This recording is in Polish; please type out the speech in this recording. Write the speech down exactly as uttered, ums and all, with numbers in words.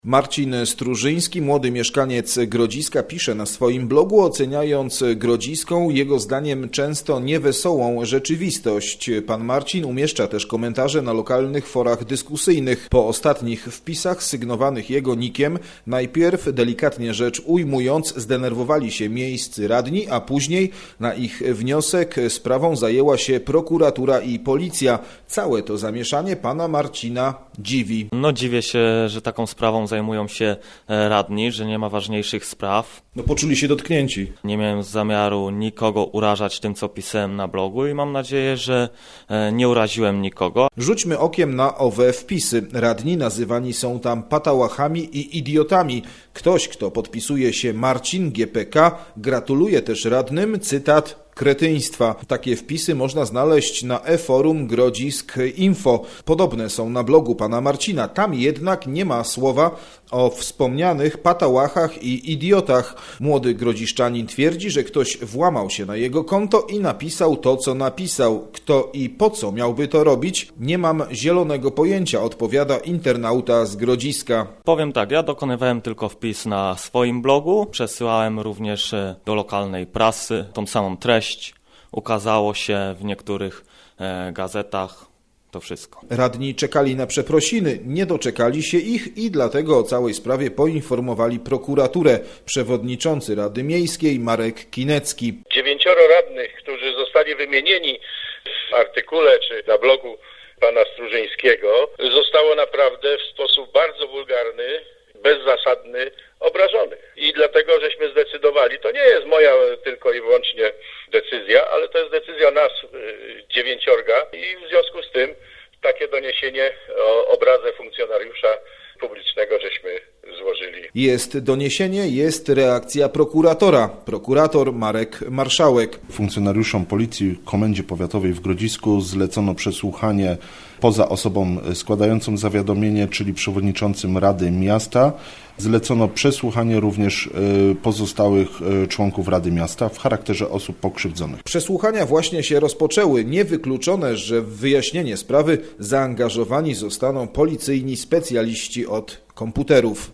Marcin Strużyński, młody mieszkaniec Grodziska, pisze na swoim blogu, oceniając grodziską, jego zdaniem często niewesołą rzeczywistość. Pan Marcin umieszcza też komentarze na lokalnych forach dyskusyjnych. Po ostatnich wpisach sygnowanych jego nikiem, najpierw, delikatnie rzecz ujmując, zdenerwowali się miejscy radni, a później na ich wniosek sprawą zajęła się prokuratura i policja. Całe to zamieszanie pana Marcina dziwi. No dziwię się, że taką sprawą zajmują się radni, że nie ma ważniejszych spraw. No poczuli się dotknięci. Nie miałem zamiaru nikogo urażać tym, co pisałem na blogu i mam nadzieję, że nie uraziłem nikogo. Rzućmy okiem na owe wpisy. Radni nazywani są tam patałachami i idiotami. Ktoś, kto podpisuje się Marcin G P K, gratuluje też radnym, cytat, kretyństwa. Takie wpisy można znaleźć na e-forum Grodzisk Info. Podobne są na blogu pana Marcina. Tam jednak nie ma słowa o wspomnianych patałachach i idiotach. Młody grodziszczanin twierdzi, że ktoś włamał się na jego konto i napisał to, co napisał. Kto i po co miałby to robić? Nie mam zielonego pojęcia, odpowiada internauta z Grodziska. Powiem tak, ja dokonywałem tylko wpis na swoim blogu. Przesyłałem również do lokalnej prasy tą samą treść. Ukazało się w niektórych e, gazetach. To wszystko. Radni czekali na przeprosiny, nie doczekali się ich i dlatego o całej sprawie poinformowali prokuraturę. Przewodniczący Rady Miejskiej Marek Kinecki. Dziewięcioro radnych, którzy zostali wymienieni w artykule czy na blogu pana Strużyńskiego, zostało naprawdę w sposób bardzo wulgarny, bezzasadny obrażonych. I dlatego żeśmy zdecydowali, to nie jest moja tylko i wyłącznie decyzja, ale to jest decyzja nas, dziewięciorga, i w związku z tym takie doniesienie o obrazę funkcjonariusza publicznego żeśmy złożyli. Jest doniesienie, jest reakcja prokuratora. Prokurator Marek Marszałek. Funkcjonariuszom Policji Komendzie Powiatowej w Grodzisku zlecono przesłuchanie poza osobą składającą zawiadomienie, czyli przewodniczącym Rady Miasta. Zlecono przesłuchanie również pozostałych członków Rady Miasta w charakterze osób pokrzywdzonych. Przesłuchania właśnie się rozpoczęły. Niewykluczone, że w wyjaśnienie sprawy zaangażowani zostaną policyjni specjaliści od komputerów.